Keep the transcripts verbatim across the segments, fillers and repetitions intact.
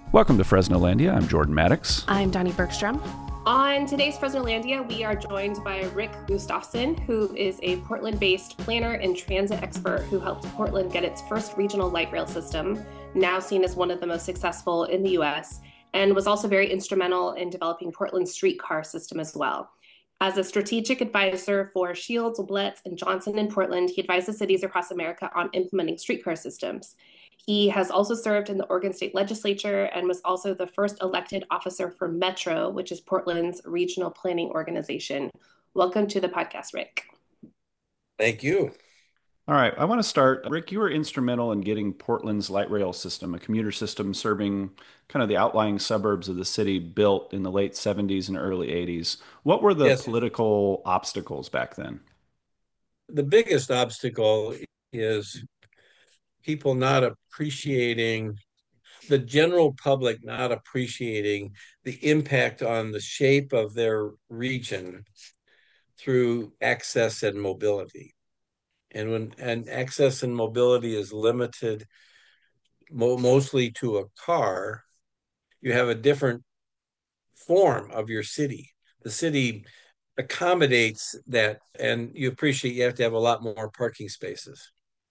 Welcome to Fresnolandia. I'm Jordan Maddox. I'm Donnie Bergstrom. On today's Fresnolandia, we are joined by Rick Gustafson, who is a Portland-based planner and transit expert who helped Portland get its first regional light rail system, now seen as one of the most successful in the U S, and was also very instrumental in developing Portland's streetcar system as well. As a strategic advisor for Shields, Blitz, and Johnson in Portland, he advises cities across America on implementing streetcar systems. He has also served in the Oregon State Legislature and was also the first elected officer for Metro, which is Portland's regional planning organization. Welcome to the podcast, Rick. Thank you. All right, I want to start. Rick, you were instrumental in getting Portland's light rail system, a commuter system serving kind of the outlying suburbs of the city, built in the late seventies and early eighties. What were the Yes, political obstacles back then? the biggest obstacle is people not appreciating, the general public not appreciating the impact on the shape of their region through access and mobility. And when and access and mobility is limited mo mostly to a car, you have a different form of your city. The city accommodates that, and you appreciate you have to have a lot more parking spaces.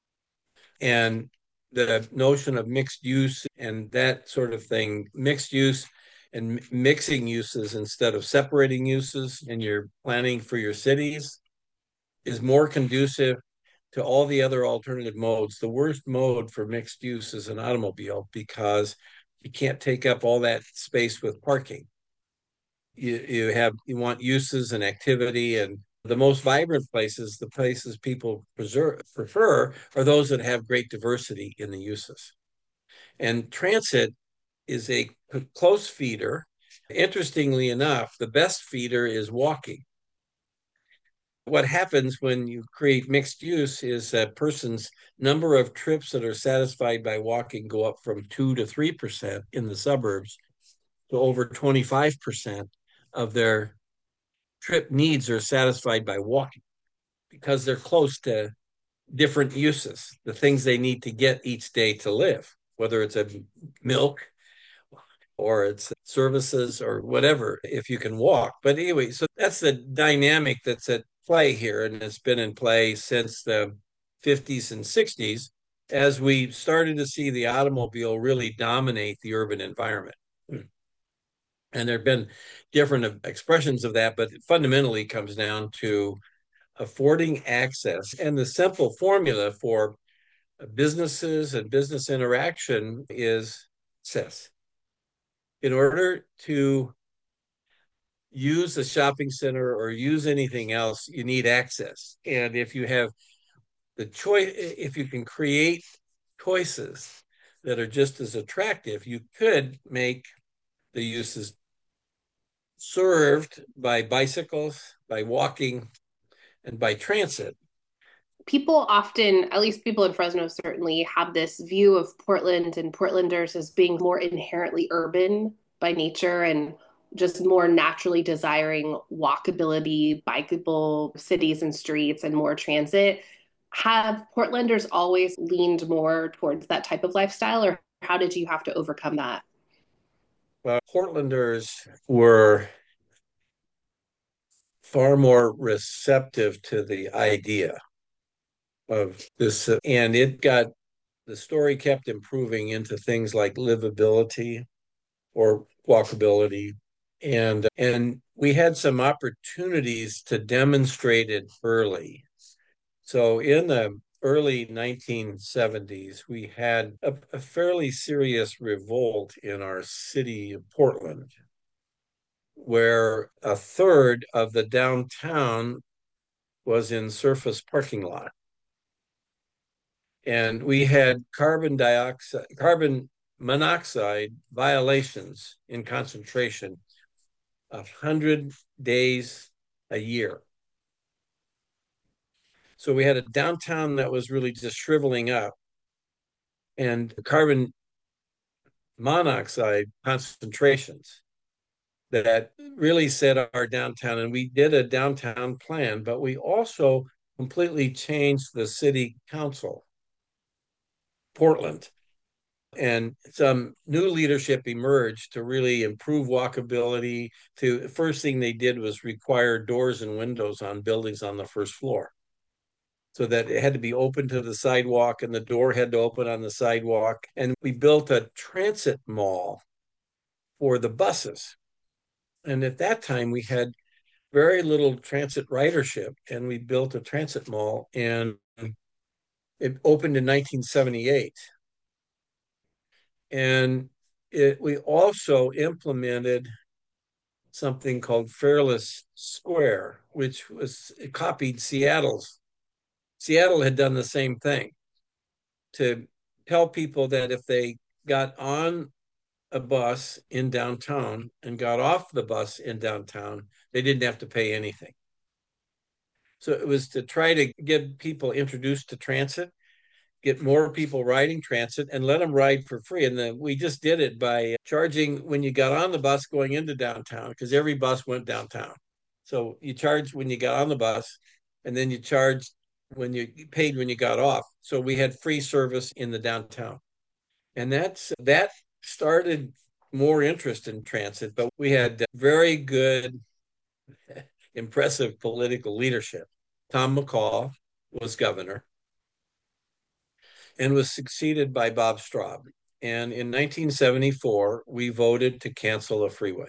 And the notion of mixed use and that sort of thing, mixed use and mixing uses instead of separating uses in your planning for your cities is more conducive to all the other alternative modes. The worst mode for mixed use is an automobile because you can't take up all that space with parking. You, you have you want uses and activity, and the most vibrant places, the places people preserve, prefer, are those that have great diversity in the uses. And transit is a close feeder. Interestingly enough, the best feeder is walking. What happens when you create mixed use is a person's number of trips that are satisfied by walking go up from two to three percent in the suburbs to over twenty-five percent of their trip needs are satisfied by walking because they're close to different uses, the things they need to get each day to live, whether it's a milk or it's services or whatever, if you can walk. But anyway, so that's the dynamic that's at play here, and it's been in play since the fifties and sixties as we started to see the automobile really dominate the urban environment. And there have been different expressions of that, but it fundamentally comes down to affording access. And the simple formula for businesses and business interaction is access. In order to use a shopping center or use anything else, you need access. And if you have the choice, if you can create choices that are just as attractive, you could make the uses served by bicycles, by walking, and by transit. People often, at least people in Fresno certainly, have this view of Portland and Portlanders as being more inherently urban by nature and just more naturally desiring walkability, bikeable cities and streets and more transit. Have Portlanders always leaned more towards that type of lifestyle, or how did you have to overcome that? Well, Portlanders were far more receptive to the idea of this, uh, and it got the story kept improving into things like livability or walkability, and and we had some opportunities to demonstrate it early. So in the early nineteen seventies, we had a, a fairly serious revolt in our city of Portland, where a third of the downtown was in surface parking lot. And we had carbon dioxide, carbon monoxide violations in concentration of one hundred days a year. So we had a downtown that was really just shriveling up, and carbon monoxide concentrations that really set our downtown. And we did a downtown plan, but we also completely changed the city council, Portland. And some new leadership emerged to really improve walkability. To first thing they did was require doors and windows on buildings on the first floor, so that it had to be open to the sidewalk and the door had to open on the sidewalk. And we built a transit mall for the buses. And at that time, we had very little transit ridership, and we built a transit mall, and it opened in nineteen seventy-eight. And it, we also implemented something called Fairless Square, which was it copied Seattle's. Seattle had done the same thing to tell people that if they got on a bus in downtown and got off the bus in downtown, they didn't have to pay anything. So it was to try to get people introduced to transit, get more people riding transit, and let them ride for free. And then we just did it by charging when you got on the bus going into downtown, because every bus went downtown. So you charged when you got on the bus, and then you charged when you paid when you got off. So we had free service in the downtown. And that's that started more interest in transit, but we had very good, impressive political leadership. Tom McCall was governor and was succeeded by Bob Straub. And in nineteen seventy-four, we voted to cancel a freeway.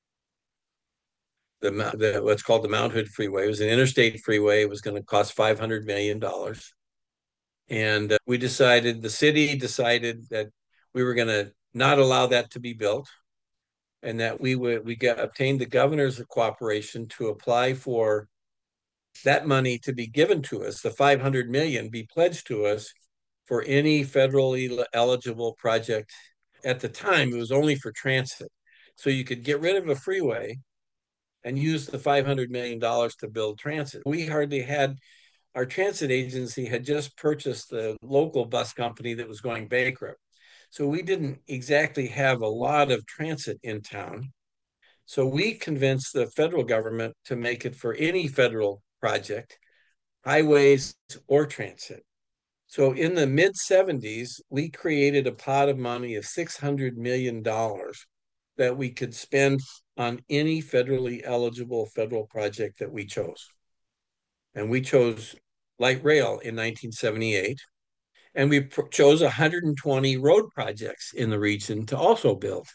The, the what's called the Mount Hood Freeway. It was an interstate freeway. It was going to cost five hundred million dollars. And uh, we decided, the city decided that we were going to not allow that to be built, and that we would we got obtained the governor's cooperation to apply for that money to be given to us, the five hundred million be pledged to us for any federally eligible project. At the time, it was only for transit. So you could get rid of a freeway and use the five hundred million dollars to build transit. We hardly had, our transit agency had just purchased the local bus company that was going bankrupt. So we didn't exactly have a lot of transit in town. So we convinced the federal government to make it for any federal project, highways or transit. So in the mid seventies, we created a pot of money of six hundred million dollars that we could spend on any federally eligible federal project that we chose. And we chose light rail in nineteen seventy-eight. And we pr- chose one hundred twenty road projects in the region to also build.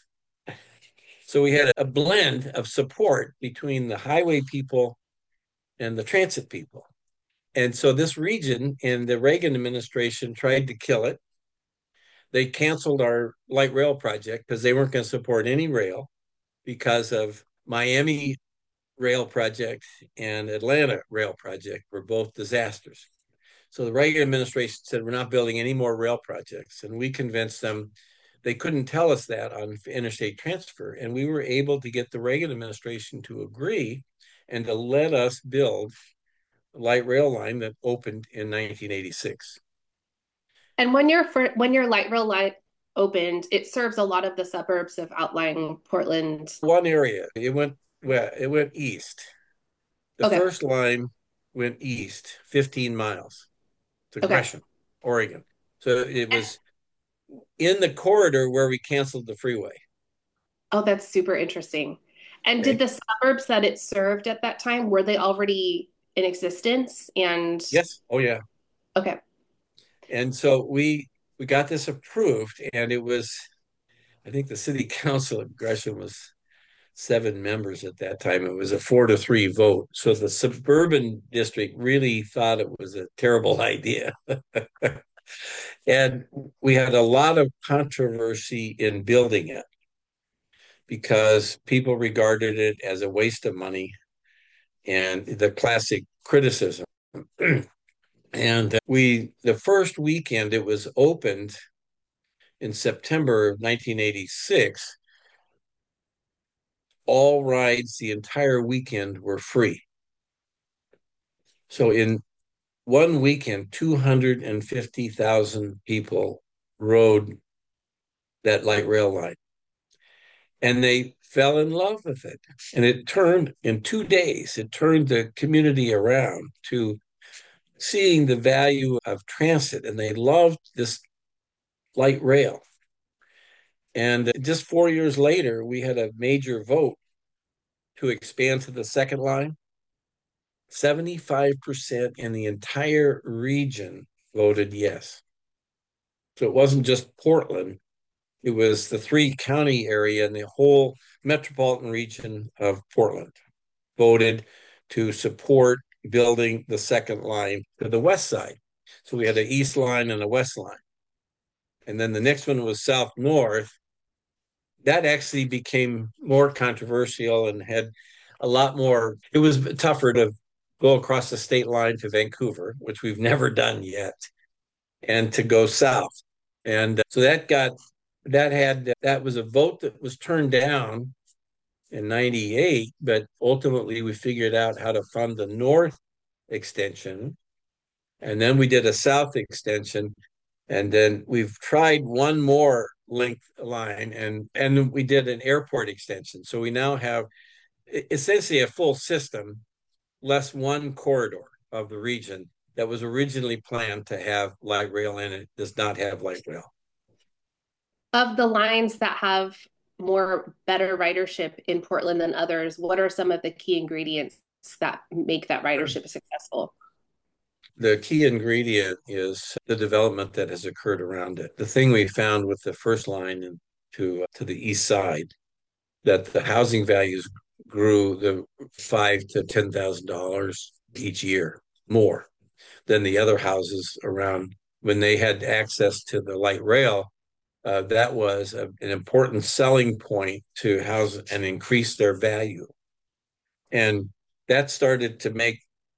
So we had a blend of support between the highway people and the transit people. And so this region, and the Reagan administration tried to kill it. They canceled our light rail project because they weren't going to support any rail because of Miami rail project and Atlanta rail project were both disasters. So the Reagan administration said, we're not building any more rail projects. And we convinced them they couldn't tell us that on interstate transfer. And we were able to get the Reagan administration to agree and to let us build a light rail line that opened in nineteen eighty-six. And when your when your light rail line opened, it serves a lot of the suburbs of outlying Portland. One area, it went well, it went east. The Okay. first line went east, fifteen miles to Okay. Gresham, Oregon. So it was in the corridor where we canceled the freeway. Oh, that's super interesting. And Okay. did the suburbs that it served at that time, were they already in existence? And Yes. Oh, yeah. okay. And so we we got this approved, and it was, I think the city council of Gresham was seven members at that time. It was a four to three vote. So the suburban district really thought it was a terrible idea. And we had a lot of controversy in building it because people regarded it as a waste of money and the classic criticism. And we, the first weekend it was opened in September of nineteen eighty-six, all rides the entire weekend were free. So in one weekend, two hundred fifty thousand people rode that light rail line. And they fell in love with it. And it turned, in two days, it turned the community around to seeing the value of transit. And they loved this light rail. And just four years later, we had a major vote to expand to the second line. seventy-five percent in the entire region voted yes. So it wasn't just Portland, it was the three county area and the whole metropolitan region of Portland voted to support building the second line to the west side. So we had an east line and a west line. And then the next one was south north. That actually became more controversial and had a lot more, it was tougher to go across the state line to Vancouver, which we've never done yet, and to go south. And uh, so that got, that had, that was a vote that was turned down in ninety-eight, but ultimately we figured out how to fund the north extension. And then we did a south extension. And then we've tried one more length line and, and we did an airport extension. So we now have essentially a full system, less one corridor of the region that was originally planned to have light rail in it, does not have light rail. Of the lines that have more better ridership in Portland than others, what are some of the key ingredients that make that ridership successful? The key ingredient is the development that has occurred around it. The thing we found with the first line to, uh, to the east side, that the housing values grew the five to ten thousand dollars each year more than the other houses around. When they had access to the light rail, uh, that was a, an important selling point to house and increase their value. And that started to make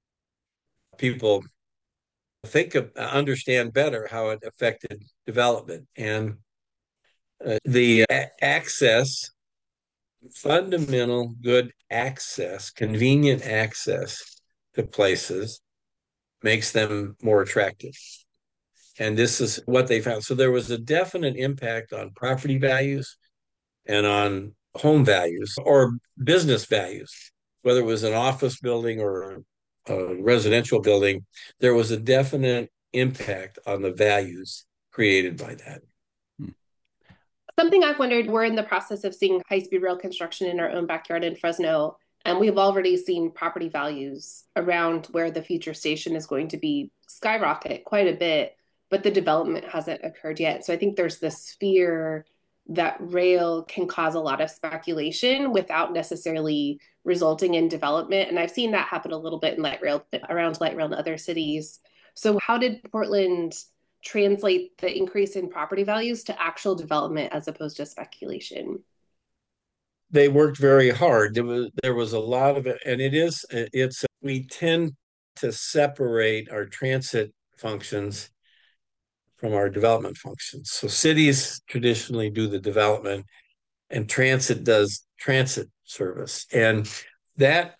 people think of, understand better how it affected development. And uh, the a- access, fundamental good access, convenient access to places makes them more attractive. And this is what they found. So there was a definite impact on property values and on home values or business values, whether it was an office building or a residential building. There was a definite impact on the values created by that. Something I've wondered, we're in the process of seeing high-speed rail construction in our own backyard in Fresno, and we've already seen property values around where the future station is going to be skyrocket quite a bit, but the development hasn't occurred yet. So I think there's this fear that rail can cause a lot of speculation without necessarily resulting in development. And I've seen that happen a little bit in light rail, around light rail in other cities. So how did Portland translate the increase in property values to actual development as opposed to speculation? They worked very hard. There was there was a lot of it, and it is it's we tend to separate our transit functions from our development functions. So cities traditionally do the development, and transit does transit service, and that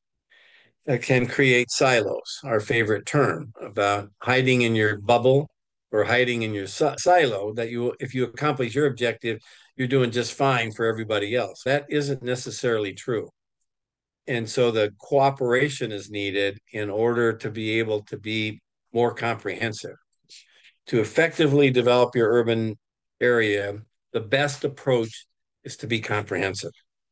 can create silos. Our favorite term about hiding in your bubble or hiding in your silo, that you, if you accomplish your objective, you're doing just fine for everybody else. That isn't necessarily true. And so the cooperation is needed in order to be able to be more comprehensive. To effectively develop your urban area, the best approach is to be comprehensive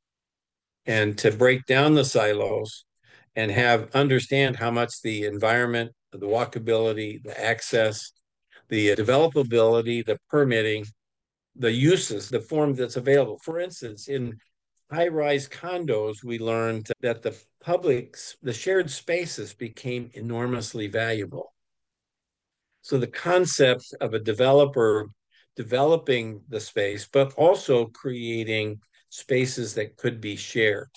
and to break down the silos and have understand how much the environment, the walkability, the access, the developability, the permitting, the uses, the form that's available. For instance, in high-rise condos, we learned that the public, the shared spaces became enormously valuable. So the concept of a developer developing the space, but also creating spaces that could be shared,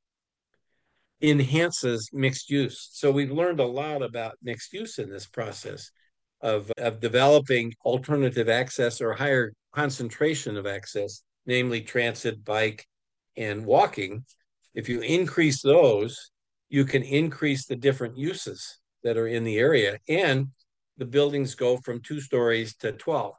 enhances mixed use. So we've learned a lot about mixed use in this process of, of developing alternative access or higher concentration of access, namely transit, bike, and walking. If you increase those, you can increase the different uses that are in the area, and the buildings go from two stories to twelve.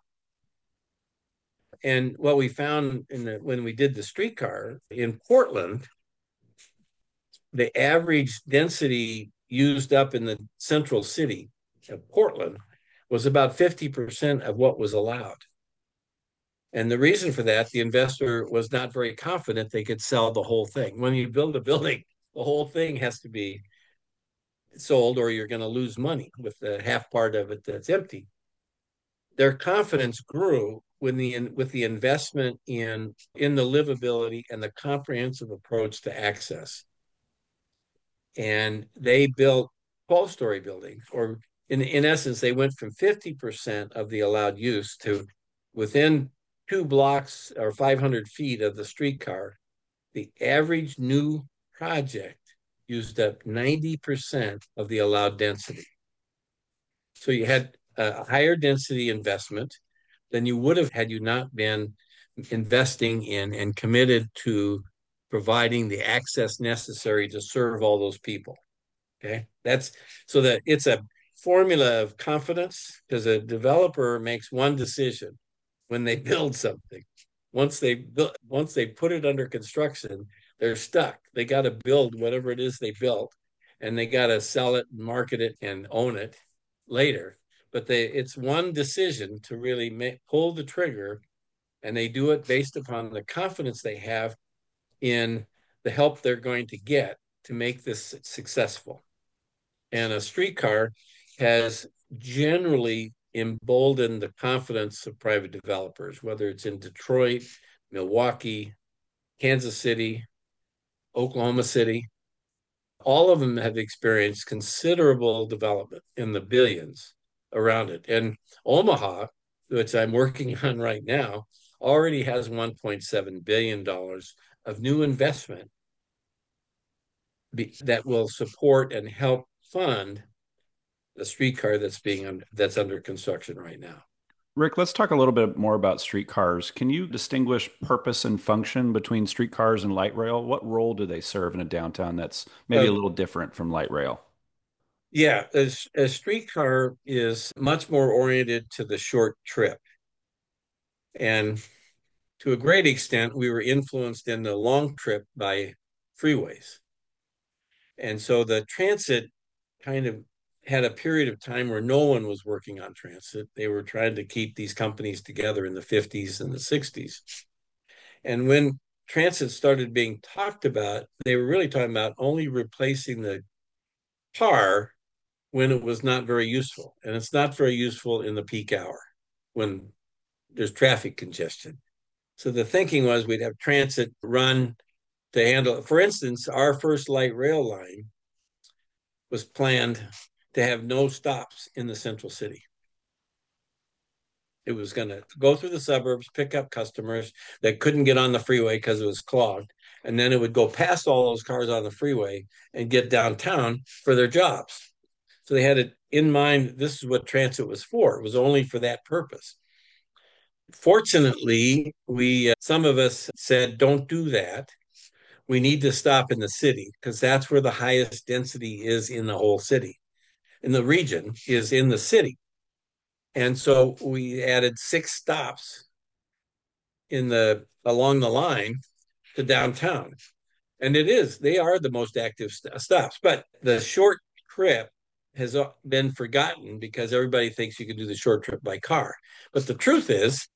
And what we found in the, when we did the streetcar in Portland, the average density used up in the central city of Portland was about fifty percent of what was allowed. And the reason for that, the investor was not very confident they could sell the whole thing. When you build a building, the whole thing has to be sold or you're going to lose money with the half part of it that's empty. Their confidence grew when the with the investment in in the livability and the comprehensive approach to access. And they built twelve-story buildings, or in, in essence, they went from fifty percent of the allowed use to within two blocks or five hundred feet of the streetcar, the average new project used up ninety percent of the allowed density. So you had a higher density investment than you would have had you not been investing in and committed to providing the access necessary to serve all those people. Okay, that's so that it's a formula of confidence, because a developer makes one decision when they build something. Once they build, once they put it under construction, they're stuck. They got to build whatever it is they built, and they got to sell it, market it, and own it later. But they, it's one decision to really make, pull the trigger, and they do it based upon the confidence they have in the help they're going to get to make this successful. And a streetcar has generally emboldened the confidence of private developers, whether it's in Detroit, Milwaukee, Kansas City, Oklahoma City. All of them have experienced considerable development in the billions around it. And Omaha, which I'm working on right now, already has one point seven billion dollars of new investment that will support and help fund the streetcar that's being under, that's under construction right now. Rick, let's talk a little bit more about streetcars. Can you distinguish purpose and function between streetcars and light rail? What role do they serve in a downtown that's maybe Uh, a little different from light rail? yeah, a, a streetcar is much more oriented to the short trip. And to a great extent, we were influenced in the long trip by freeways. And so the transit kind of had a period of time where no one was working on transit. They were trying to keep these companies together in the fifties and the sixties. And when transit started being talked about, they were really talking about only replacing the car when it was not very useful. And it's not very useful in the peak hour when there's traffic congestion. So the thinking was we'd have transit run to handle it. For instance, our first light rail line was planned to have no stops in the central city. It was going to go through the suburbs, pick up customers that couldn't get on the freeway because it was clogged. And then it would go past all those cars on the freeway and get downtown for their jobs. So they had it in mind. This is what transit was for. It was only for that purpose. Fortunately, we, uh, some of us said, don't do that. We need to stop in the city because that's where the highest density is in the whole city. In the region is in the city. And so we added six stops in the along the line to downtown. And it is, they are the most active st- stops. But the short trip has been forgotten because everybody thinks you can do the short trip by car. But the truth is,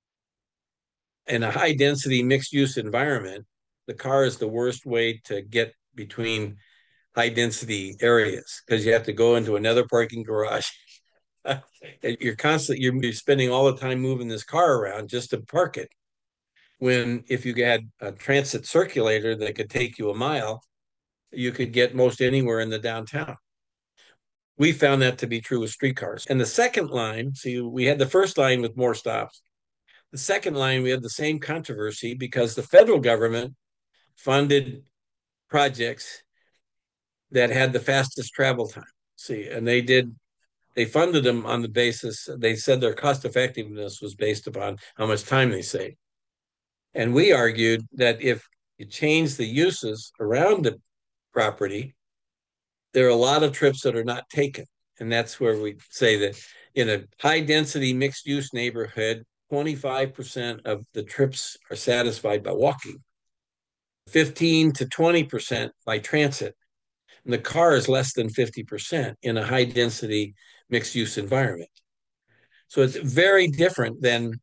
in a high density mixed use environment, the car is the worst way to get between high density areas because you have to go into another parking garage. You're constantly you're, you're spending all the time moving this car around just to park it. When if you had a transit circulator that could take you a mile, you could get most anywhere in the downtown. We found that to be true with streetcars. And the second line, see, we had the first line with more stops. The second line, we had the same controversy because the federal government funded projects that had the fastest travel time. See, and they did, they funded them on the basis, they said their cost effectiveness was based upon how much time they saved. And we argued that if you change the uses around the property, there are a lot of trips that are not taken. And that's where we say that in a high density mixed use neighborhood, twenty-five percent of the trips are satisfied by walking, fifteen to twenty percent by transit. And the car is less than fifty percent in a high density mixed use environment. So it's very different than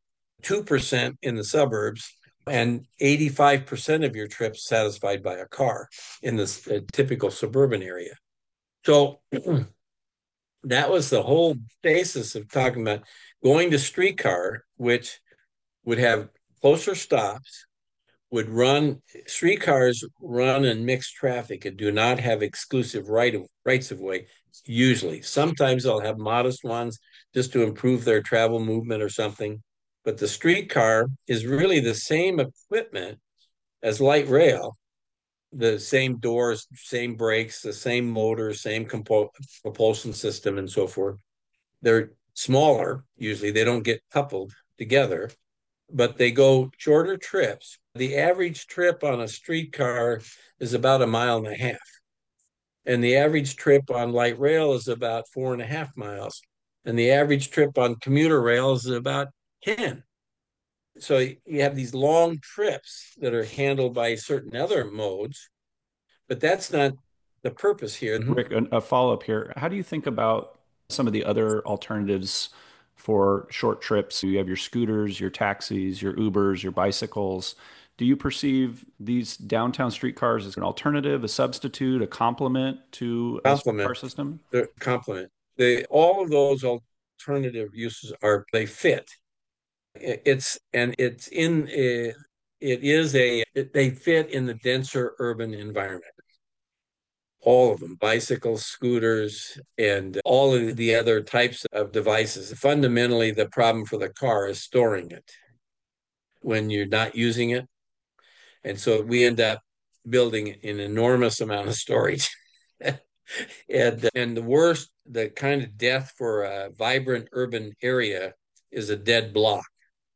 two percent in the suburbs, and eighty-five percent of your trips satisfied by a car in this uh, typical suburban area. So that was the whole basis of talking about going to streetcar, which would have closer stops, would run streetcars run in mixed traffic and do not have exclusive right of rights of way. Usually, sometimes they'll have modest ones just to improve their travel movement or something. But the streetcar is really the same equipment as light rail, the same doors, same brakes, the same motor, same compo- propulsion system, and so forth. They're smaller, usually, they don't get coupled together, but they go shorter trips. The average trip on a streetcar is about a mile and a half. And the average trip on light rail is about four and a half miles. And the average trip on commuter rail is about ten. So you have these long trips that are handled by certain other modes, but that's not the purpose here. Rick, a, a follow-up here. How do you think about some of the other alternatives for short trips? You have your scooters, your taxis, your Ubers, your bicycles. Do you perceive these downtown streetcars as an alternative, a substitute, a complement to a streetcar Complement, system? the complement. They all of those alternative uses are they fit. It's and it's in a, it is a it, they fit in the denser urban environment. All of them, bicycles, scooters, and all of the other types of devices. Fundamentally, the problem for the car is storing it when you're not using it. And so we end up building an enormous amount of storage. and, and the worst, the kind of death for a vibrant urban area is a dead block.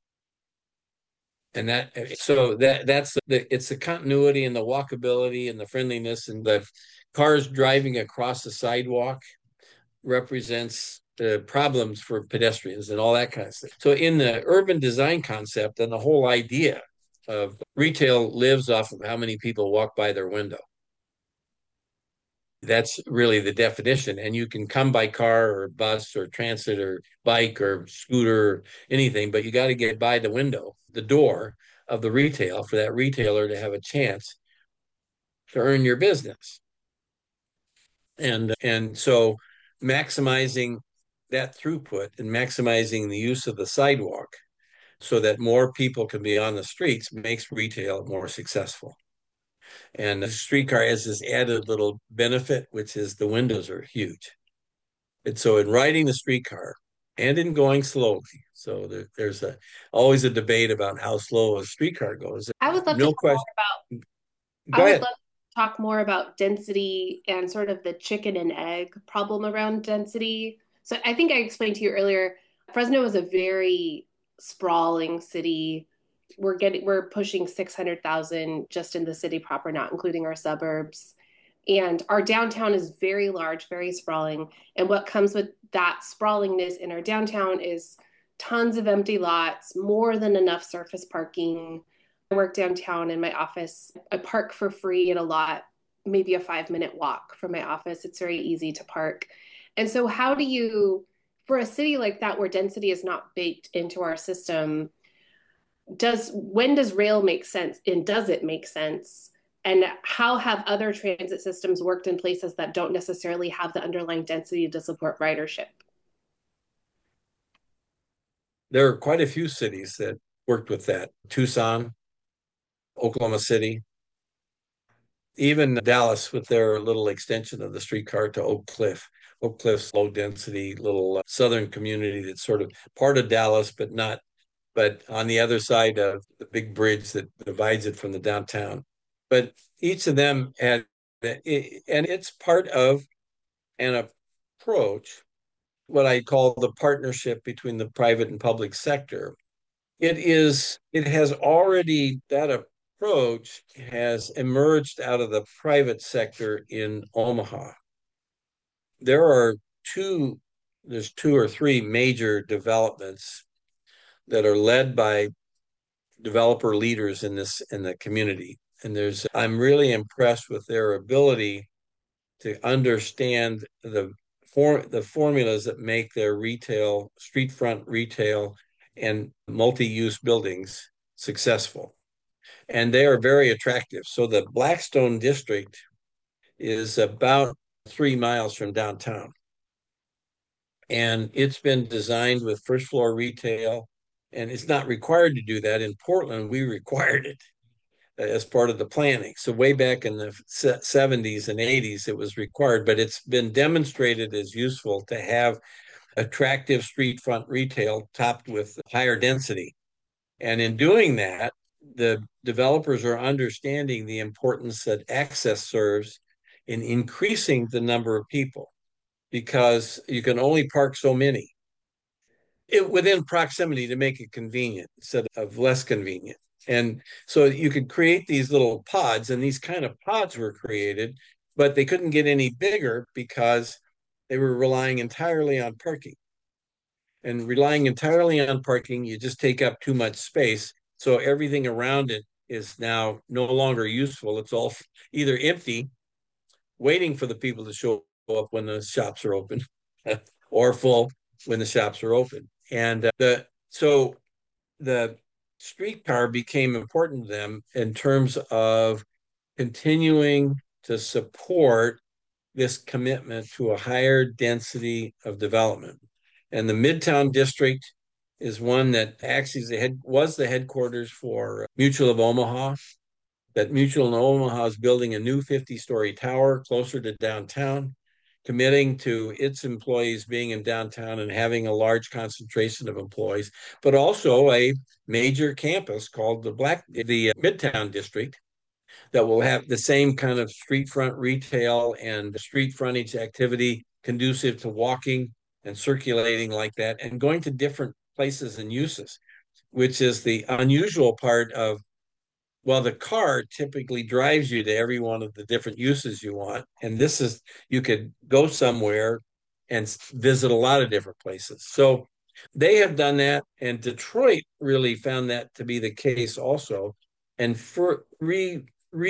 And that so that that's the it's the continuity and the walkability and the friendliness and the cars driving across the sidewalk represents the problems for pedestrians and all that kind of stuff. So in the urban design concept and the whole idea of retail lives off of how many people walk by their window. That's really the definition. And you can come by car or bus or transit or bike or scooter or anything, but you got to get by the window, the door of the retail for that retailer to have a chance to earn your business. And and so maximizing that throughput and maximizing the use of the sidewalk so that more people can be on the streets makes retail more successful. And the streetcar has this added little benefit, which is the windows are huge. And so in riding the streetcar and in going slowly, so there, there's a always a debate about how slow a streetcar goes. I would love to No talk more question. about I Go would ahead. love to talk more about density and sort of the chicken and egg problem around density. So I think I explained to you earlier, Fresno is a very sprawling city. We're getting we're pushing six hundred thousand just in the city proper, not including our suburbs. And our downtown is very large, very sprawling. And what comes with that sprawlingness in our downtown is tons of empty lots, more than enough surface parking. I work downtown in my office. I park for free at a lot, maybe a five minute walk from my office. It's very easy to park. And so, how do you, for a city like that where density is not baked into our system, does when does rail make sense and does it make sense? And how have other transit systems worked in places that don't necessarily have the underlying density to support ridership? There are quite a few cities that worked with that. Tucson, Oklahoma City, even Dallas with their little extension of the streetcar to Oak Cliff. Oak Cliff's low density little uh, southern community that's sort of part of Dallas, but not, but on the other side of the big bridge that divides it from the downtown. But each of them had, and it's part of an approach, what I call the partnership between the private and public sector. It is, it has already, that approach has emerged out of the private sector in Omaha. There are two, there's two or three major developments that are led by developer leaders in this in the community. And there's I'm really impressed with their ability to understand the for the formulas that make their retail, street front retail and multi-use buildings successful. And they are very attractive. So the Blackstone district is about three miles from downtown. And it's been designed with first floor retail, and it's not required to do that. In Portland, we required it as part of the planning. So way back in the seventies and eighties, it was required, but it's been demonstrated as useful to have attractive street front retail topped with higher density. And in doing that, the developers are understanding the importance that access serves in increasing the number of people, because you can only park so many it, within proximity to make it convenient instead of less convenient. And so you could create these little pods, and these kind of pods were created, but they couldn't get any bigger because they were relying entirely on parking. And relying entirely on parking, you just take up too much space. So everything around it is now no longer useful. It's all either empty, waiting for the people to show up when the shops are open, or full when the shops are open. And uh, the so the streetcar became important to them in terms of continuing to support this commitment to a higher density of development. And the Midtown District is one that actually is the head, was the headquarters for Mutual of Omaha. That Mutual of Omaha is building a new fifty-story tower closer to downtown, committing to its employees being in downtown and having a large concentration of employees, but also a major campus called the Black, the Midtown District, that will have the same kind of street front retail and street frontage activity conducive to walking and circulating like that, and going to different places and uses, which is the unusual part of, well, the car typically drives you to every one of the different uses you want. And this is, you could go somewhere and visit a lot of different places. So they have done that. And Detroit really found that to be the case also. And for re,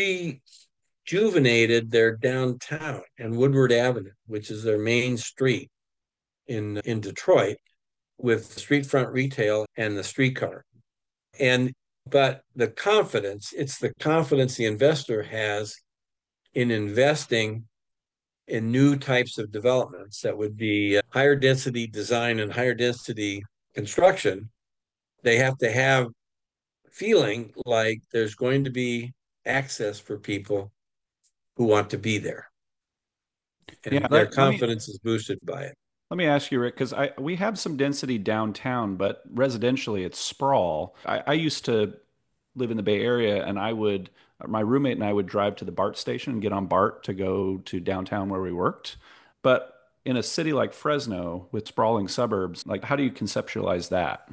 rejuvenated their downtown and Woodward Avenue, which is their main street in, in Detroit, with street front retail and the streetcar. And but the confidence, it's the confidence the investor has in investing in new types of developments that would be higher density design and higher density construction. They have to have feeling like there's going to be access for people who want to be there. And Yeah, their let, let me confidence is boosted by it. let me ask you, Rick, because I we have some density downtown, but residentially it's sprawl. I, I used to live in the Bay Area, and I would my roommate and I would drive to the BART station and get on BART to go to downtown where we worked. But in a city like Fresno with sprawling suburbs, like how do you conceptualize that?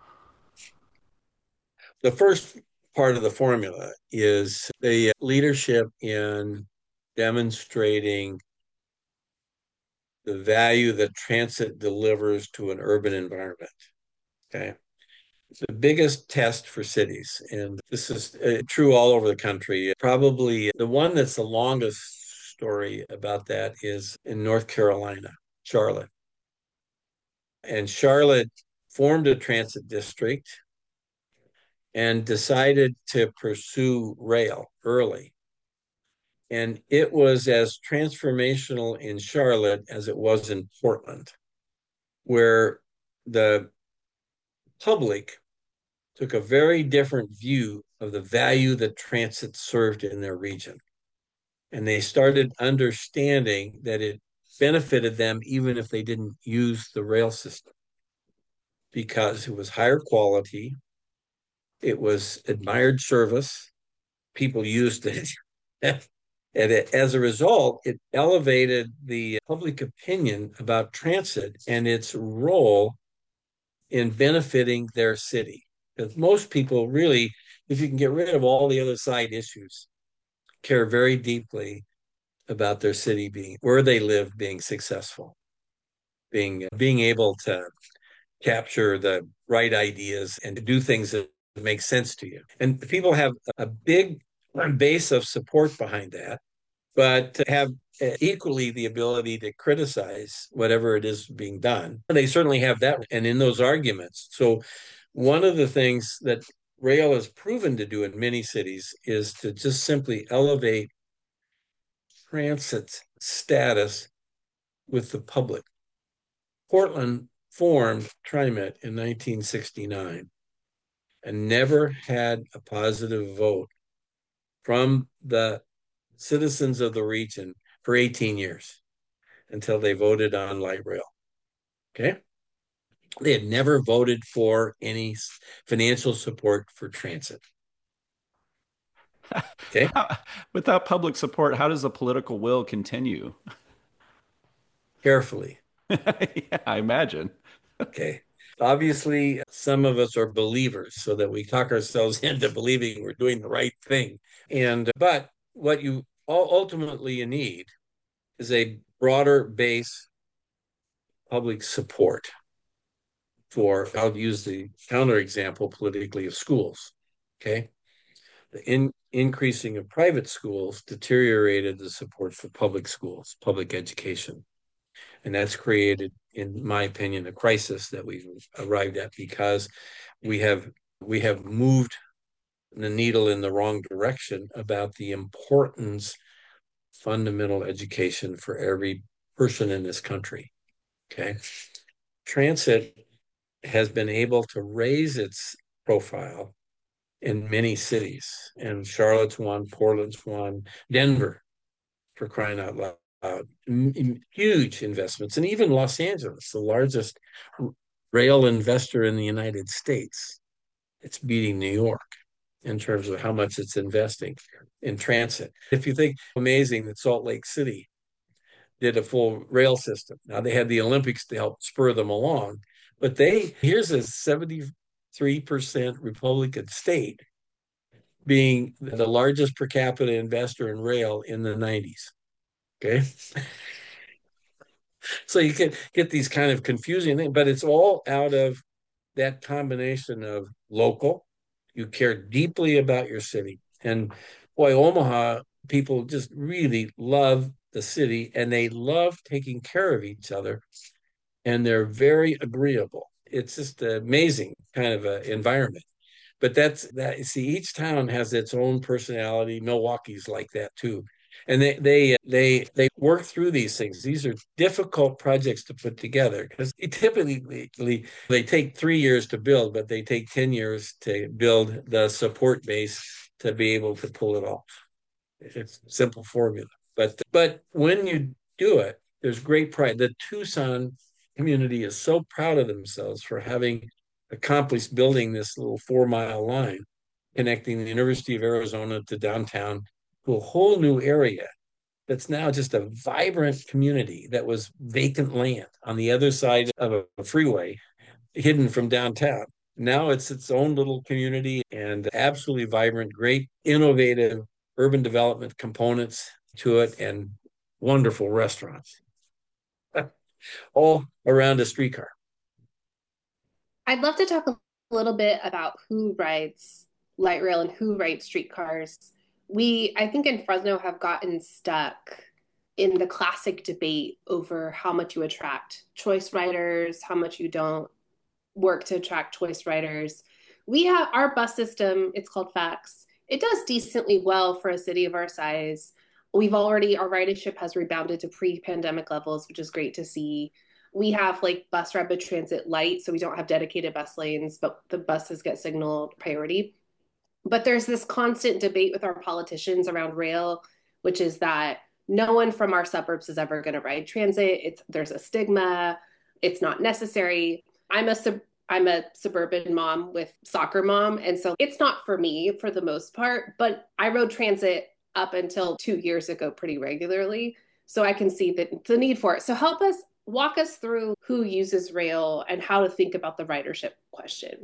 The first part of the formula is the leadership in demonstrating the value that transit delivers to an urban environment. Okay. The biggest test for cities, and this is uh, true all over the country. Probably the one that's the longest story about that is in North Carolina, Charlotte. And Charlotte formed a transit district and decided to pursue rail early. And it was as transformational in Charlotte as it was in Portland, where the public took a very different view of the value that transit served in their region. And they started understanding that it benefited them even if they didn't use the rail system, because it was higher quality, it was admired service, people used it. And it, as a result, it elevated the public opinion about transit and its role in benefiting their city. Because most people really, if you can get rid of all the other side issues, care very deeply about their city being, where they live, being successful, being being able to capture the right ideas and to do things that make sense to you. And people have a big base of support behind that, but to have equally the ability to criticize whatever it is being done. And they certainly have that. And in those arguments, so One of the things that rail has proven to do in many cities is to just simply elevate transit status with the public. Portland formed TriMet in nineteen sixty-nine and never had a positive vote from the citizens of the region for eighteen years until they voted on light rail. Okay. They had never voted for any financial support for transit. Okay. How- Without public support, how does the political will continue? Carefully. Yeah, I imagine. Okay. Obviously, some of us are believers, so that we talk ourselves into believing we're doing the right thing. And but what you ultimately you need is a broader base public support for, I'll use the counterexample politically of schools. Okay. The in, increasing of private schools deteriorated the support for public schools, public education. And that's created, in my opinion, a crisis that we've arrived at because we have we have moved the needle in the wrong direction about the importance of fundamental education for every person in this country. Okay. Transit has been able to raise its profile in many cities, and Charlotte's one, Portland's one, Denver, for crying out loud. Uh, huge investments, and even Los Angeles, the largest rail investor in the United States, it's beating New York in terms of how much it's investing in transit. If you think amazing that Salt Lake City did a full rail system. Now they had the Olympics to help spur them along, but they here's a seventy-three percent Republican state being the largest per capita investor in rail in the nineties. Okay. So you can get these kind of confusing things, but it's all out of that combination of local, you care deeply about your city. And boy, Omaha, people just really love the city and they love taking care of each other and they're very agreeable. It's just an amazing kind of an environment. But that's that. See, each town has its own personality. Milwaukee's like that too, and they they they they work through these things. These are difficult projects to put together because typically they take three years to build, but they take ten years to build the support base to be able to pull it off. It's a simple formula, but but when you do it, there's great pride. The Tucson community is so proud of themselves for having accomplished building this little four mile line connecting the University of Arizona to downtown to a whole new area that's now just a vibrant community that was vacant land on the other side of a freeway hidden from downtown. Now it's its own little community and absolutely vibrant, great, innovative urban development components to it and wonderful restaurants all around a streetcar. I'd love to talk a little bit about who rides light rail and who rides streetcars. We, I think in Fresno, have gotten stuck in the classic debate over how much you attract choice riders, how much you don't work to attract choice riders. We have our bus system, it's called FACS. It does decently well for a city of our size. We've already, our ridership has rebounded to pre-pandemic levels, which is great to see. We have like bus rapid transit light, so we don't have dedicated bus lanes, but the buses get signaled priority. But there's this constant debate with our politicians around rail, which is that no one from our suburbs is ever going to ride transit. It's there's a stigma. It's not necessary. I'm a sub I'm a suburban mom with soccer mom, and so it's not for me for the most part. But I rode transit up until two years ago pretty regularly, so I can see the, the need for it. So help us walk us through who uses rail and how to think about the ridership question.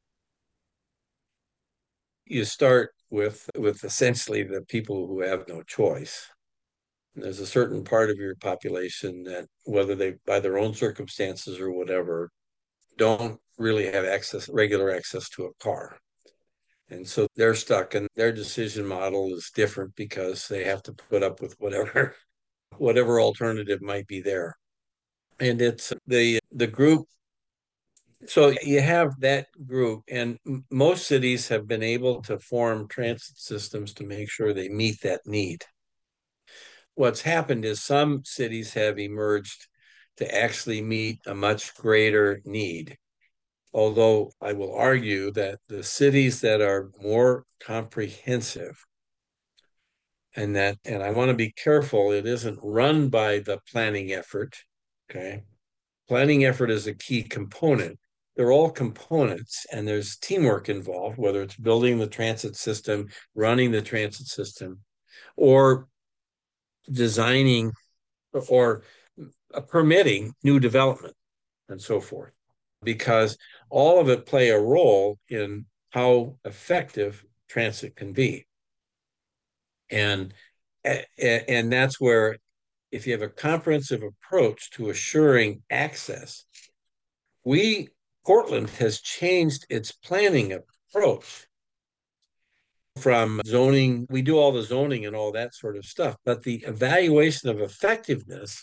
You start with with essentially the people who have no choice. And there's a certain part of your population that, whether they by their own circumstances or whatever, don't really have access, regular access to a car. And so they're stuck and their decision model is different because they have to put up with whatever whatever alternative might be there. And it's the the group So you have that group, and most cities have been able to form transit systems to make sure they meet that need. What's happened is some cities have emerged to actually meet a much greater need. Although I will argue that the cities that are more comprehensive and that, and I want to be careful, it isn't run by the planning effort. Okay. Planning effort is a key component. They're all components and there's teamwork involved, whether it's building the transit system, running the transit system, or designing or permitting new development and so forth, because all of it play a role in how effective transit can be. And and that's where if you have a comprehensive approach to assuring access, we Portland has changed its planning approach from zoning. We do all the zoning and all that sort of stuff, but the evaluation of effectiveness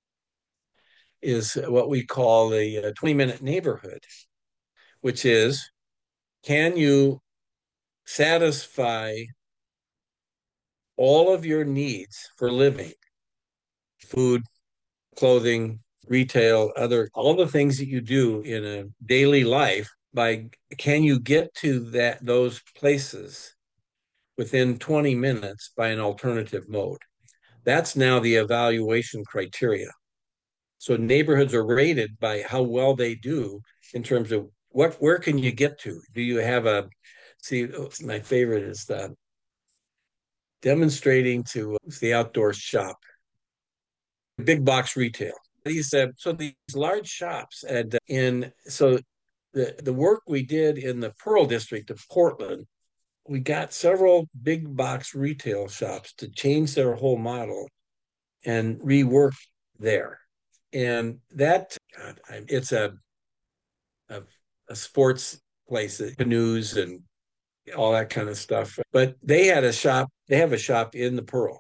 is what we call the twenty minute neighborhood, which is, can you satisfy all of your needs for living, food, clothing, retail, other, all the things that you do in a daily life, by can you get to that those places within twenty minutes by an alternative mode? That's now the evaluation criteria. So neighborhoods are rated by how well they do in terms of what, where can you get to? Do you have a, see, my favorite is the demonstrating to the outdoor shop, big box retail. These uh, so these large shops and in so the the work we did in the Pearl District of Portland, we got several big box retail shops to change their whole model and rework there. And that, God, it's a, a a sports place, canoes and all that kind of stuff. But they had a shop. They have a shop in the Pearl,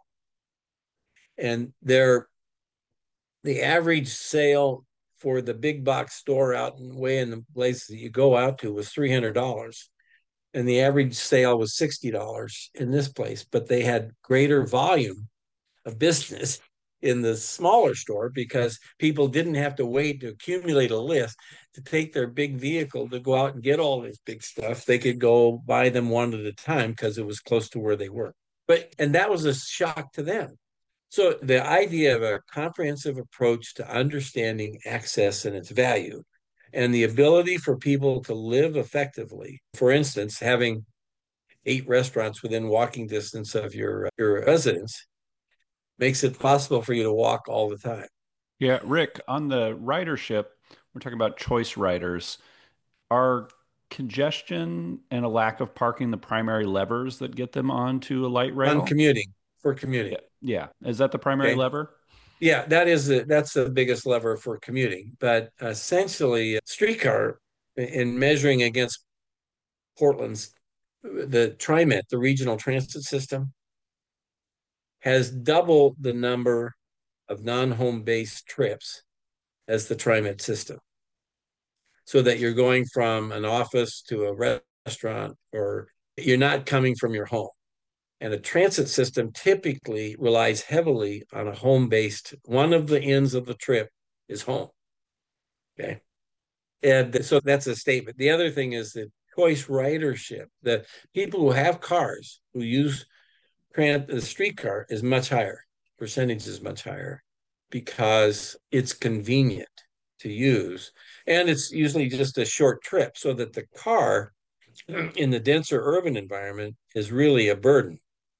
and their the average sale for the big box store out and way in the place that you go out to was three hundred dollars, and the average sale was sixty dollars in this place. But they had greater volume of business in the smaller store because people didn't have to wait to accumulate a list to take their big vehicle to go out and get all this big stuff. They could go buy them one at a time because it was close to where they were. But and that was a shock to them. So the idea of a comprehensive approach to understanding access and its value and the ability for people to live effectively, for instance, having eight restaurants within walking distance of your, your residence makes it possible for you to walk all the time. Yeah, Rick, on the ridership, we're talking about choice riders. Are congestion and a lack of parking the primary levers that get them onto a light On rail? commuting, for commuting. Yeah. Yeah. Is that the primary Okay. lever? Yeah, that is the, that's the biggest lever for commuting. But essentially, streetcar in measuring against Portland's the TriMet, the regional transit system, has double the number of non-home based trips as the TriMet system. So that you're going from an office to a restaurant, or you're not coming from your home. And a transit system typically relies heavily on a home-based, one of the ends of the trip is home. Okay. And so that's a statement. The other thing is that choice ridership, the people who have cars, who use the streetcar is much higher, percentage is much higher because it's convenient to use. And it's usually just a short trip, so that the car in the denser urban environment is really a burden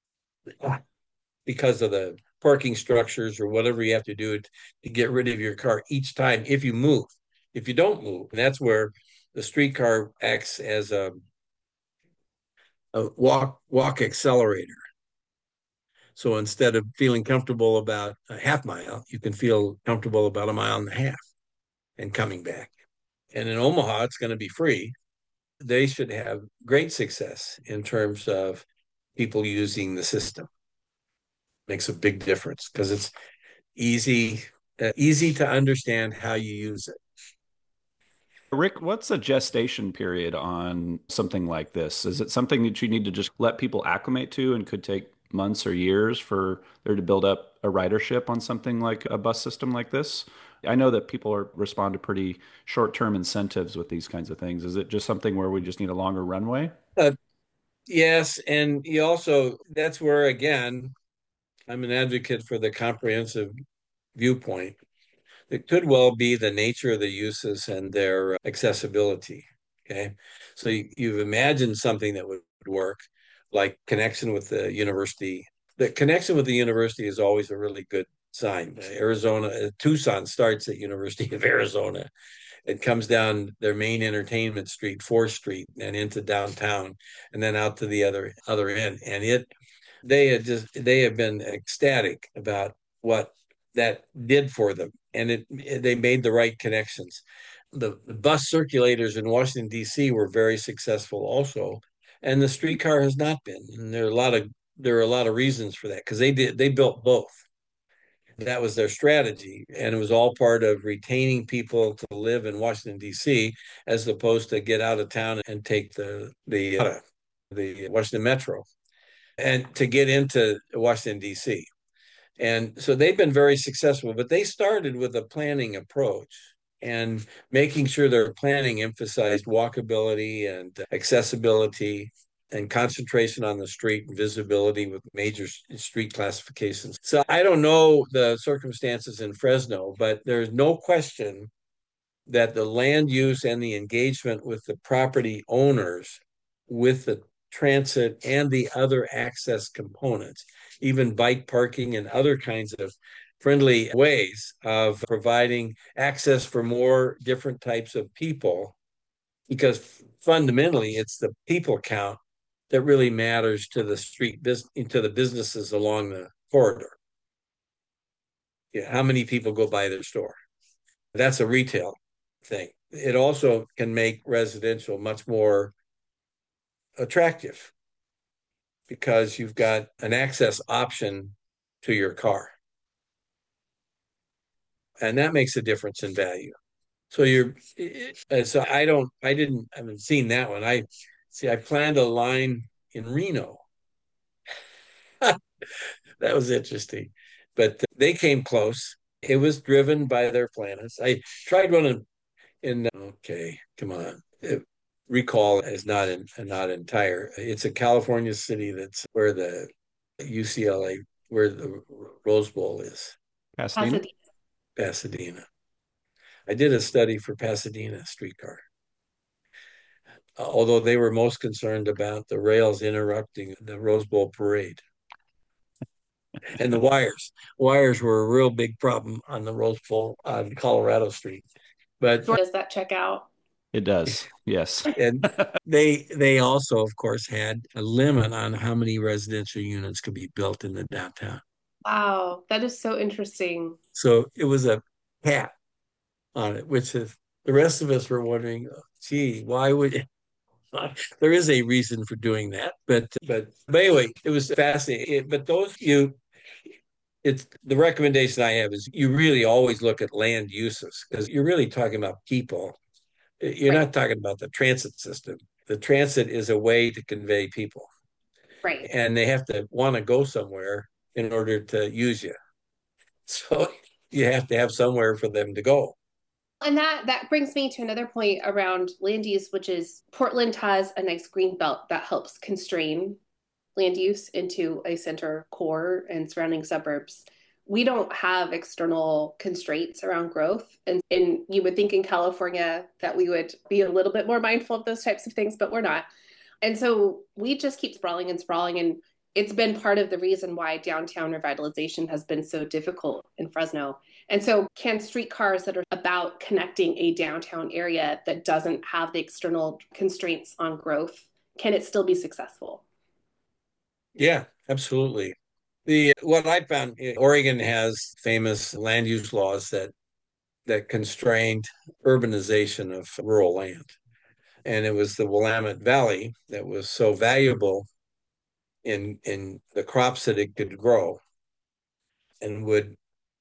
because of the parking structures or whatever you have to do to, to get rid of your car each time if you move. If you don't move, and that's where the streetcar acts as a, a walk walk accelerator. So instead of feeling comfortable about a half mile, you can feel comfortable about a mile and a half and coming back. And in Omaha, it's going to be free. They should have great success in terms of people using the system. Makes a big difference because it's easy, uh, easy to understand how you use it. Rick, what's a gestation period on something like this? Is it something that you need to just let people acclimate to and could take months or years for there to build up a ridership on something like a bus system like this? I know that people are, respond to pretty short-term incentives with these kinds of things. Is it just something where we just need a longer runway? Uh, yes, and you also, that's where again, I'm an advocate for the comprehensive viewpoint. It could well be the nature of the uses and their accessibility. Okay. So you, you've imagined something that would work, like connection with the university. The connection with the university is always a really good sign. Arizona, uh, Tucson starts at University of Arizona. It comes down their main entertainment street, fourth Street, and into downtown, and then out to the other other end. And it they had just they have been ecstatic about what that did for them, and it, it they made the right connections. The, the bus circulators in Washington D C were very successful also, and the streetcar has not been. And there are a lot of there are a lot of reasons for that because they did they built both. That was their strategy, and it was all part of retaining people to live in Washington D C as opposed to get out of town and take the the uh, the Washington Metro and to get into Washington D C. And so they've been very successful, but they started with a planning approach and making sure their planning emphasized walkability and accessibility and concentration on the street and visibility with major street classifications. So I don't know the circumstances in Fresno, but there's no question that the land use and the engagement with the property owners with the transit and the other access components, even bike parking and other kinds of friendly ways of providing access for more different types of people, because fundamentally it's the people count that really matters to the street business, to the businesses along the corridor. Yeah, how many people go by their store? That's a retail thing. It also can make residential much more attractive because you've got an access option to your car. And that makes a difference in value. So you're, so I don't, I didn't, I haven't seen that one. I see, I planned a line in Reno. That was interesting, but they came close. It was driven by their planners. I tried one in, in okay, come on. It, recall is not in, not entire. It's a California city that's where the U C L A, where the Rose Bowl is, Pasadena? Pasadena. Pasadena. I did a study for Pasadena streetcar, uh, although they were most concerned about the rails interrupting the Rose Bowl parade and the wires. Wires were a real big problem on the Rose Bowl on Colorado Street. But Does that check out? It does. Yes. and they they also, of course, had a limit on how many residential units could be built in the downtown. Wow, that is so interesting. So it was a cap on it, which is the rest of us were wondering, gee, why would there is a reason for doing that, but but but anyway, it was fascinating. It, but those you, it's the recommendation I have is you really always look at land uses because you're really talking about people. You're Right, not talking about the transit system. The transit is a way to convey people, right. and they have to want to go somewhere in order to use you. So you have to have somewhere for them to go. And that that brings me to another point around land use, which is Portland has a nice green belt that helps constrain land use into a center core and surrounding suburbs. We don't have external constraints around growth. And, and you would think in California that we would be a little bit more mindful of those types of things, but we're not. And so we just keep sprawling and sprawling. And it's been part of the reason why downtown revitalization has been so difficult in Fresno. And so, can streetcars that are about connecting a downtown area that doesn't have the external constraints on growth, can it still be successful? Yeah, absolutely. The what I found, Oregon has famous land use laws that that constrained urbanization of rural land. And it was the Willamette Valley that was so valuable in in the crops that it could grow and would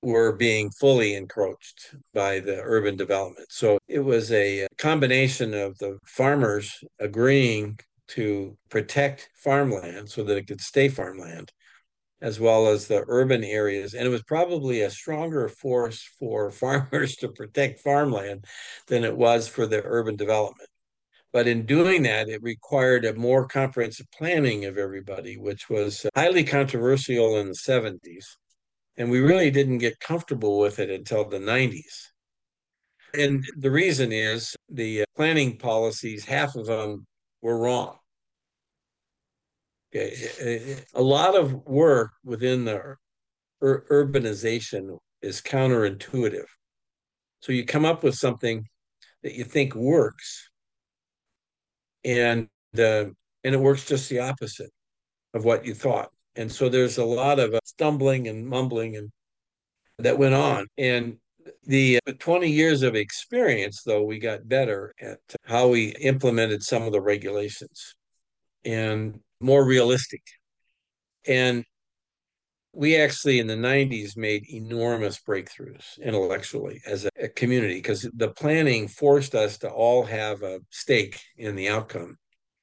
were being fully encroached by the urban development. So it was a combination of the farmers agreeing to protect farmland so that it could stay farmland, as well as the urban areas. And it was probably a stronger force for farmers to protect farmland than it was for the urban development. But in doing that, it required a more comprehensive planning of everybody, which was highly controversial in the seventies. And we really didn't get comfortable with it until the nineties. And the reason is the planning policies, half of them were wrong. A lot of work within the ur- urbanization is counterintuitive. So you come up with something that you think works, and uh, and it works just the opposite of what you thought. And so there's a lot of uh, stumbling and mumbling and that went on. And the uh, twenty years of experience, though, we got better at how we implemented some of the regulations and more realistic. And we actually in the nineties made enormous breakthroughs intellectually as a, a community because the planning forced us to all have a stake in the outcome.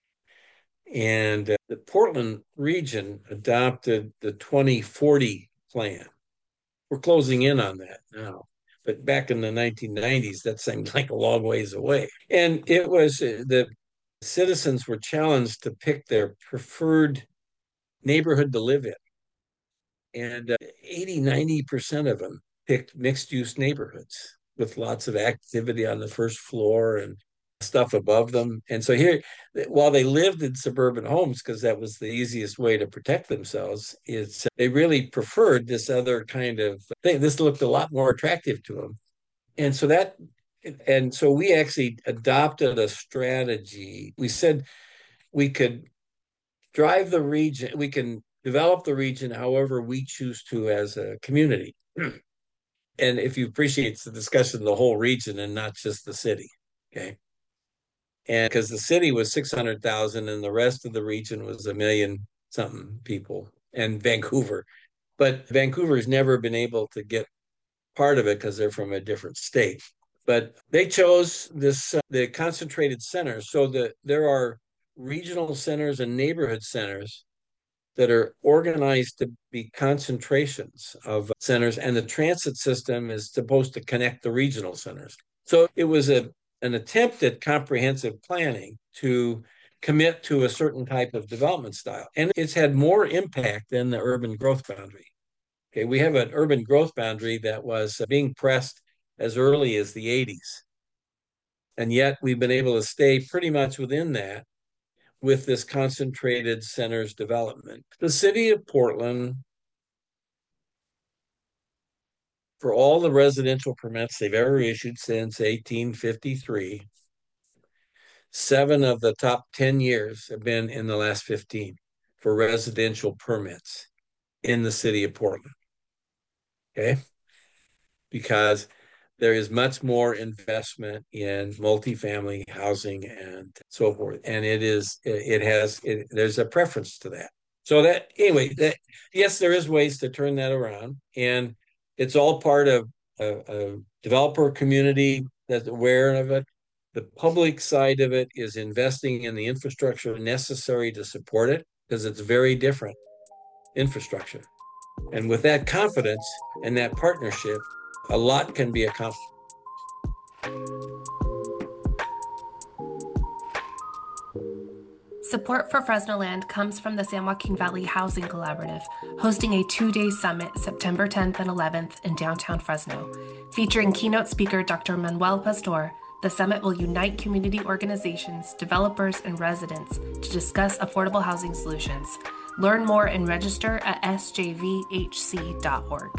And uh, the Portland region adopted the twenty forty plan. We're closing in on that now. But back in the nineteen nineties, that seemed like a long ways away. And it was uh, the citizens were challenged to pick their preferred neighborhood to live in. And uh, eighty, ninety percent of them picked mixed use neighborhoods with lots of activity on the first floor and stuff above them. And so here, while they lived in suburban homes, because that was the easiest way to protect themselves, it's they really preferred this other kind of thing. This looked a lot more attractive to them. And so that, and so we actually adopted a strategy. We said we could drive the region, we can develop the region however we choose to as a community. And if you appreciate the discussion, the whole region and not just the city. Okay. And because the city was six hundred thousand and the rest of the region was a million something people and Vancouver. But Vancouver's never been able to get part of it because they're from a different state. But they chose this, uh, the concentrated centers. So that there are regional centers and neighborhood centers that are organized to be concentrations of centers, and the transit system is supposed to connect the regional centers. So it was a, an attempt at comprehensive planning to commit to a certain type of development style. And it's had more impact than the urban growth boundary. Okay, we have an urban growth boundary that was being pressed as early as the eighties. And yet we've been able to stay pretty much within that with this concentrated centers development. The city of Portland, for all the residential permits they've ever issued since eighteen fifty-three, seven of the top ten years have been in the last fifteen for residential permits in the city of Portland. Okay? Because there is much more investment in multifamily housing and so forth. And it is, it has, it, there's a preference to that. So that, anyway, that, yes, there is ways to turn that around. And it's all part of a, a developer community that's aware of it. The public side of it is investing in the infrastructure necessary to support it because it's very different infrastructure. And with that confidence and that partnership, a lot can be accomplished. Support for Fresno Land comes from the San Joaquin Valley Housing Collaborative, hosting a two-day summit September tenth and eleventh in downtown Fresno. Featuring keynote speaker Doctor Manuel Pastor, the summit will unite community organizations, developers, and residents to discuss affordable housing solutions. Learn more and register at s j v h c dot org.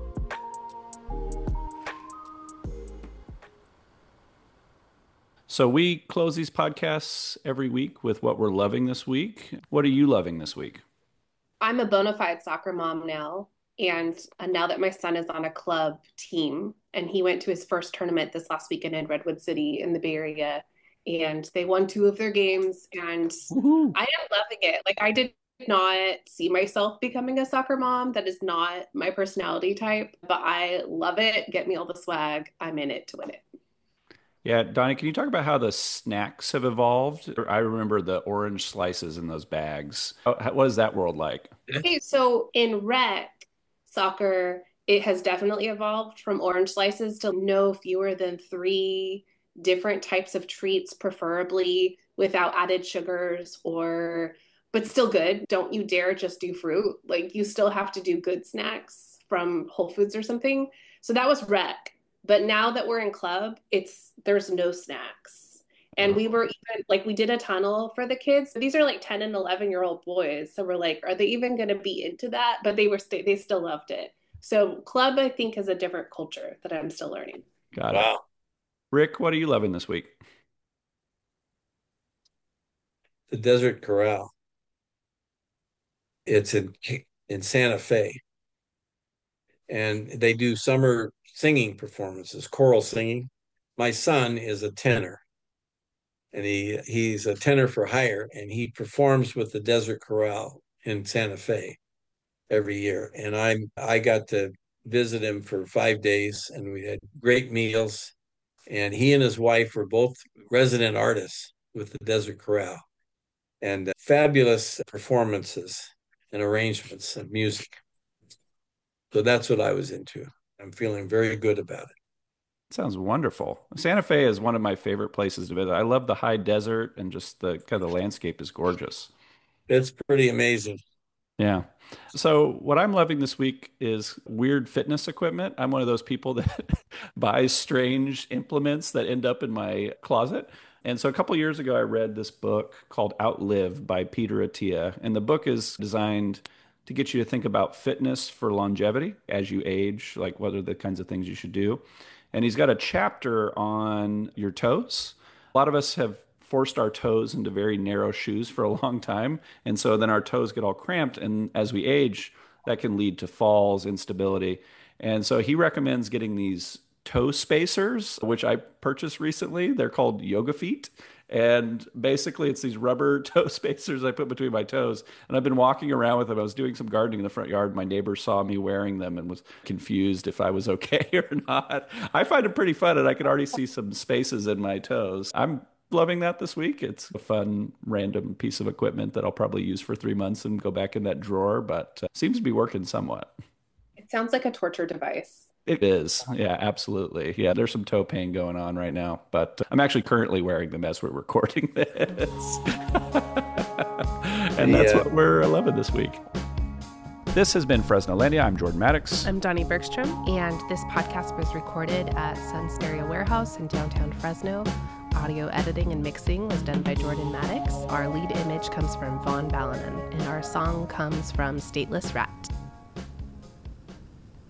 So we close these podcasts every week with what we're loving this week. What are you loving this week? I'm a bona fide soccer mom now. And uh, now that my son is on a club team, and he went to his first tournament this last weekend in Redwood City in the Bay Area, and they won two of their games, and Woohoo. I am loving it. Like I did Not see myself becoming a soccer mom. That is not my personality type, but I love it. Get me all the swag. I'm in it to win it. Yeah, Donnie, can you talk about how the snacks have evolved? I remember the orange slices in those bags. How- how- What is that world like? Okay, so in rec soccer, it has definitely evolved from orange slices to no fewer than three different types of treats, preferably without added sugars or, but still good. Don't you dare just do fruit. Like you still have to do good snacks from Whole Foods or something. So that was rec. But now that we're in club, it's there's no snacks. And we were even like, we did a tunnel for the kids. These are like ten and eleven year old boys. So we're like, are they even going to be into that? But they were, st- they still loved it. So club, I think, is a different culture that I'm still learning. Got it. Wow. Rick, what are you loving this week? The Desert Corral. It's in in Santa Fe, and they do summer singing performances, choral singing. My son is a tenor, and he he's a tenor for hire, and he performs with the Desert Corral in Santa Fe every year. And I I got to visit him for five days, and we had great meals. And he and his wife were both resident artists with the Desert Corral, and uh, fabulous performances and arrangements of music. So that's what I was into. I'm feeling very good about it. Sounds wonderful. Santa Fe is one of my favorite places to visit. I love the high desert and just the kind of the landscape is gorgeous. It's pretty amazing. Yeah. So what I'm loving this week is weird fitness equipment. I'm one of those people that buys strange implements that end up in my closet. And so a couple years ago, I read this book called Outlive by Peter Attia. And the book is designed to get you to think about fitness for longevity as you age, like what are the kinds of things you should do. And he's got a chapter on your toes. A lot of us have forced our toes into very narrow shoes for a long time. And so then our toes get all cramped. And as we age, that can lead to falls, instability. And so he recommends getting these toe spacers, which I purchased recently. They're called Yoga Feet. And basically, it's these rubber toe spacers I put between my toes. And I've been walking around with them. I was doing some gardening in the front yard. My neighbor saw me wearing them and was confused if I was okay or not. I find it pretty fun, and I can already see some spaces in my toes. I'm loving that this week. It's a fun, random piece of equipment that I'll probably use for three months and go back in that drawer, but uh, seems to be working somewhat. It sounds like a torture device. It is. Yeah, absolutely. Yeah, there's some toe pain going on right now, but uh, I'm actually currently wearing them as we're recording this. And that's Yeah. what we're loving this week. This has been Fresnolandia. I'm Jordan Maddox. I'm Donnie Bergstrom. And this podcast was recorded at Sun Stereo Warehouse in downtown Fresno. Audio editing and mixing was done by Jordan Maddox. Our lead image comes from Vaughn Ballanan, and our song comes from Stateless Rat.